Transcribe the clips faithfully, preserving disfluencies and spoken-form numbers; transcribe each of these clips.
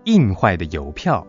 印坏的邮票。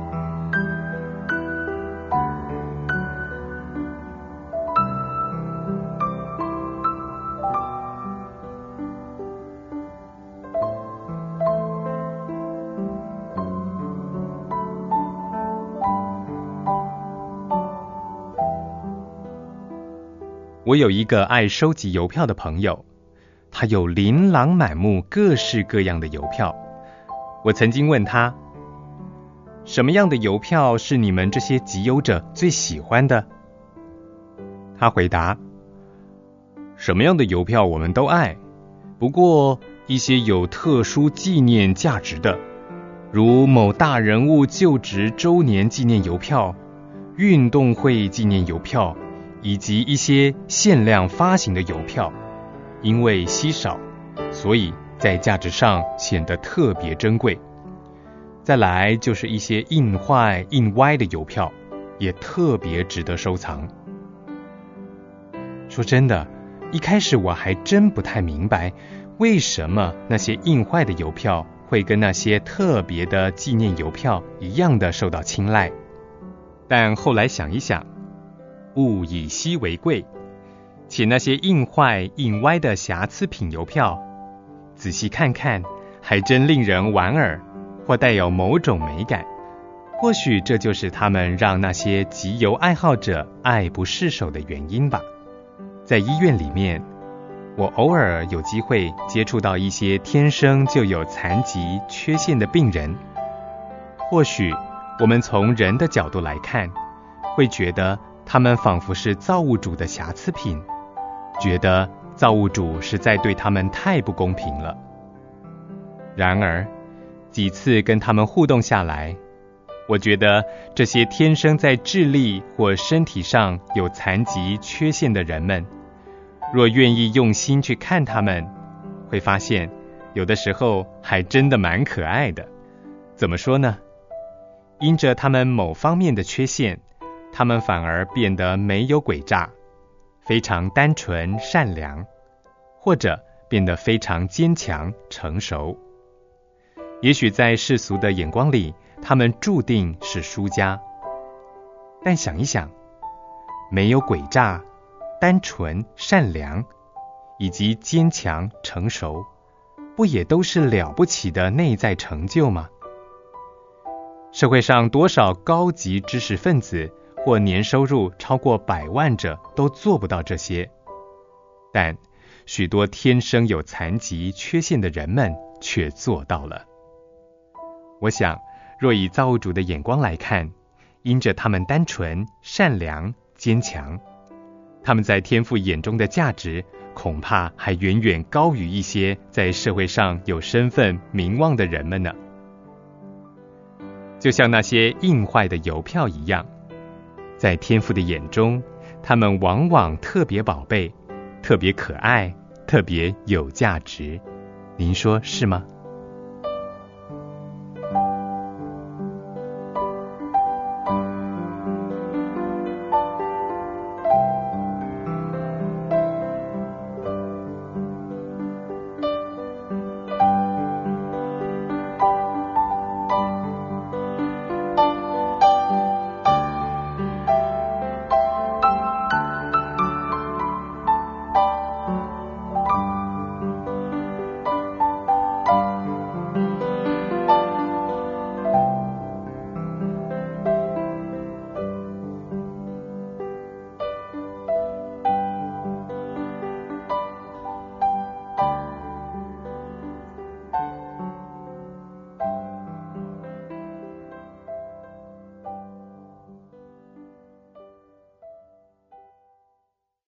我有一个爱收集邮票的朋友，他有琳琅满目各式各样的邮票。我曾经问他，什么样的邮票是你们这些集邮者最喜欢的？他回答，什么样的邮票我们都爱，不过一些有特殊纪念价值的，如某大人物就职周年纪念邮票、运动会纪念邮票，以及一些限量发行的邮票，因为稀少，所以在价值上显得特别珍贵。再来就是一些印坏、印歪的邮票，也特别值得收藏。说真的，一开始我还真不太明白，为什么那些印坏的邮票会跟那些特别的纪念邮票一样的受到青睐。但后来想一想，物以稀为贵，且那些印坏印歪的瑕疵品邮票，仔细看看还真令人莞尔，或带有某种美感。或许这就是他们让那些集邮爱好者爱不释手的原因吧。在医院里面，我偶尔有机会接触到一些天生就有残疾缺陷的病人。或许我们从人的角度来看，会觉得他们仿佛是造物主的瑕疵品，觉得造物主实在对他们太不公平了。然而，几次跟他们互动下来，我觉得这些天生在智力或身体上有残疾缺陷的人们，若愿意用心去看他们，会发现有的时候还真的蛮可爱的。怎么说呢？因着他们某方面的缺陷，他们反而变得没有诡诈，非常单纯善良，或者变得非常坚强成熟。也许在世俗的眼光里，他们注定是输家。但想一想，没有诡诈、单纯善良以及坚强成熟，不也都是了不起的内在成就吗？社会上多少高级知识分子或年收入超过百万者都做不到这些，但许多天生有残疾缺陷的人们却做到了。我想，若以造物主的眼光来看，因着他们单纯、善良、坚强，他们在天父眼中的价值，恐怕还远远高于一些在社会上有身份、名望的人们呢。就像那些印坏的邮票一样，在天父的眼中，他们往往特别宝贝，特别可爱，特别有价值。您说是吗？